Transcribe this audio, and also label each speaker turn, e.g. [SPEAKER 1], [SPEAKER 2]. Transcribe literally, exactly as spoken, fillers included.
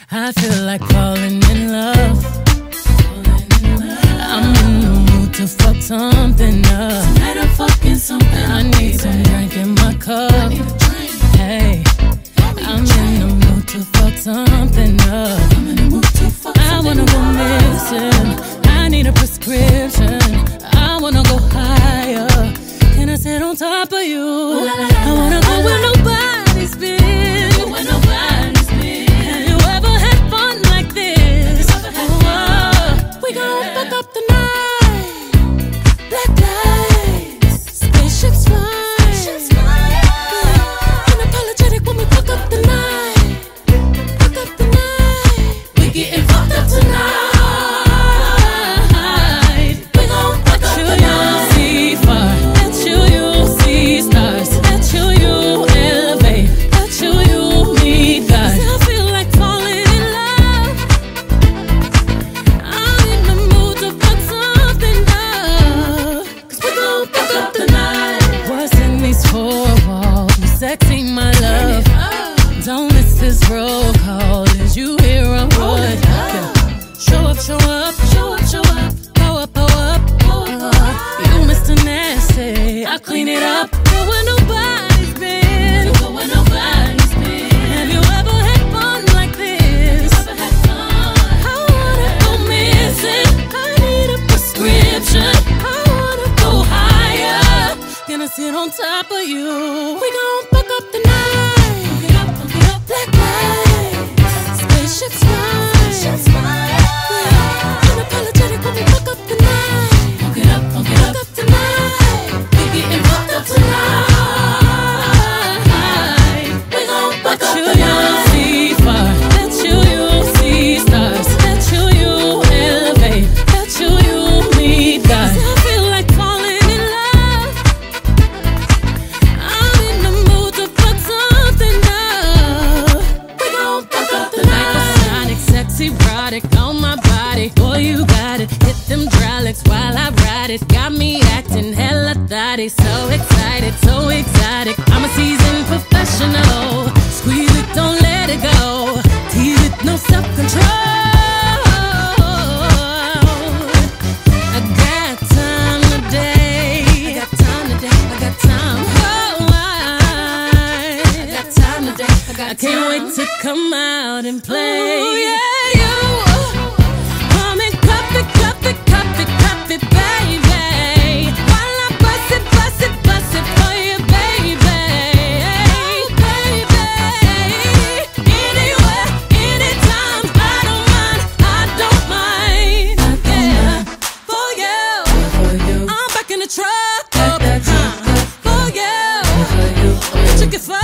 [SPEAKER 1] I feel like falling in love. I'm in the mood to fuck something up.
[SPEAKER 2] Tonight I'm fucking something up,
[SPEAKER 1] I need some drink in my cup. Hey, I'm in the mood to fuck something up.
[SPEAKER 2] I'm in the mood to fuck
[SPEAKER 1] I wanna go missing. I need a prescription. I wanna go higher. Can I sit on top of you? I wanna go where nobody's been.
[SPEAKER 2] Go where nobody's been.
[SPEAKER 1] Have you ever had fun like this? Oh, we gon' fuck up the night. Black lights, spaceships fly.
[SPEAKER 2] Spaceships fly.
[SPEAKER 1] Yeah. Unapologetic when we fuck up the night. Fuck up the night.
[SPEAKER 2] We getting fucked up tonight. We gon' fuck up the night.
[SPEAKER 1] See far. At you, you see stars. At you, you elevate. At you, you meet God. 'Cause I feel like falling in love. I'm in the mood to fuck something up. 'Cause we gon' fuck up the night. What's in these four walls? You sexy, my love. Don't miss this roll call. Is you here or what? Yeah. Show up, show up, show up, show up. Pull up, pull up, pull up. You Mister Nasty, I clean it up. Go where nobody's been.
[SPEAKER 2] Go where nobody's been.
[SPEAKER 1] Have you ever had fun like this?
[SPEAKER 2] Ever had fun?
[SPEAKER 1] I wanna go missing. I need a prescription. I wanna go higher. Gonna sit on top of you. We gon' fuck up the night.
[SPEAKER 2] Fuck it up, fuck it up.
[SPEAKER 1] Black lights, spaceships fly.
[SPEAKER 2] Spaceships fly.
[SPEAKER 1] Yeah. Unapologetic when we fuck up the night.
[SPEAKER 2] Fuck it up, fuck it
[SPEAKER 1] Fuck
[SPEAKER 2] up.
[SPEAKER 1] up the night.
[SPEAKER 2] We getting fucked up tonight. We gon' fuck up the night.
[SPEAKER 1] See far. That you, you see stars. That you, you elevate. That you, you meet God. 'Cause I feel like falling in love. I'm in the mood to fuck something up.
[SPEAKER 2] We gon' fuck up the night.
[SPEAKER 1] Hypersonic, sexy, erotic on my body. Boy, you got it. Hit them hydraulics while I ride it. Got me acting hella thotty. So excited, so exotic. I'm a seasoned professional. Squeeze it, don't let it go. Tease it, no self-control. I got time today. I got time today. I got time. Oh, I, I got time today. I got I can't
[SPEAKER 2] time.
[SPEAKER 1] wait to come out and play. Ooh, yeah, you. Come and cup it, cup it, cup it, cup it, baby. While I bust it, bust it, bust it for you, baby. Baby. Anywhere, anytime, I don't mind, I don't mind. Yeah. For you,
[SPEAKER 2] For you.
[SPEAKER 1] I'm back in the truck.
[SPEAKER 2] Back that truck up.
[SPEAKER 1] For you,
[SPEAKER 2] For you.
[SPEAKER 1] chicken fire.